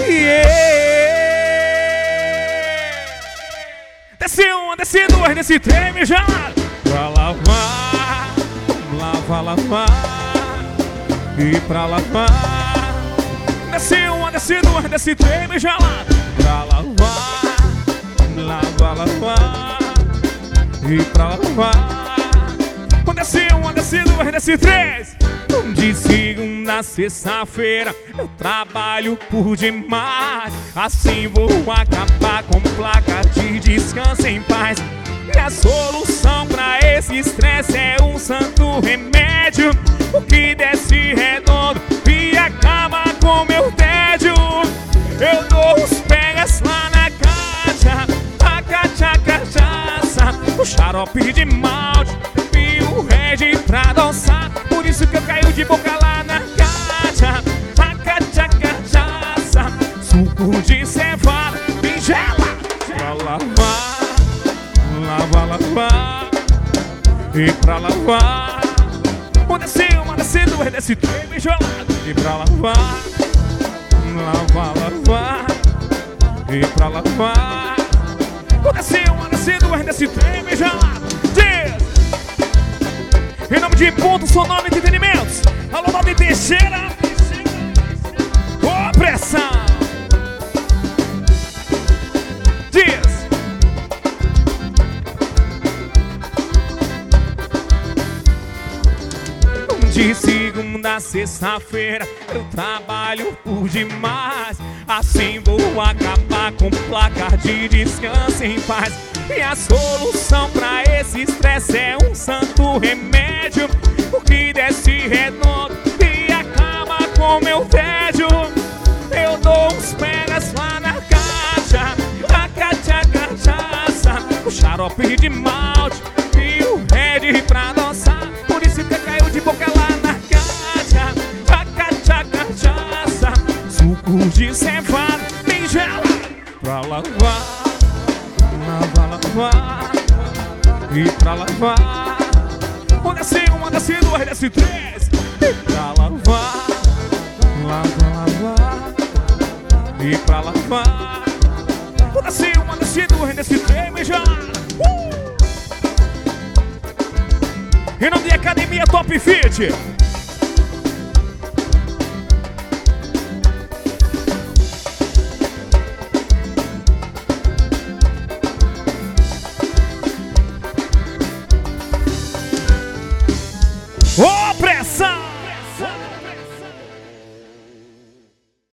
Desce uma, desce duas, desce três, me gelado. Pra lavar, lava, lavar. E pra lavar. Desce uma, desce duas, desce três, me gelado. Pra lavar, lava, lavar. E pra lavar. Desce uma, desce duas, desce três. De segunda a sexta-feira eu trabalho por demais. Assim vou acabar com placa de descanso em paz. E a solução pra esse estresse é um santo remédio, o que desce redondo e acaba com meu tédio. Eu dou os pegas lá na caixa, a cachaça, o xarope de malte e o Red pra dançar. Por isso que eu caio de boca lá na caixa, a cachaça, suco de cevada, berinjela. Pra lavar, lava, lavar. E pra lavar. Desce uma, desce duas, desce três, bem gelado. E pra lavar, lava, lavar. E pra lavar. Desce uma, desce duas, desce três, bem gelado. Em nome de Ponto Sonoro Entretenimentos, alô, Valdir Teixeira. Ô, pressão. Diz. De segunda a sexta-feira eu trabalho por demais. Assim vou acabar com placa de descanso em paz. E a solução pra esse estresse é um santo remédio, o que desce redondo e acaba com meu tédio. Eu dou uns pegas lá na caixa, a cachaça, o xarope de malte e o Red pra dançar. Por isso que eu caio de boca lá na caixa, a cachaça, suco de cevada, berinjela. Pra lavar, lava, lavar. E pra lavar. Desce uma, desce duas, desce três. E pra lavar, lava, lavar. E pra lavar. Desce uma, desce duas, desce três, me já. Em nome de Academia Top Fit,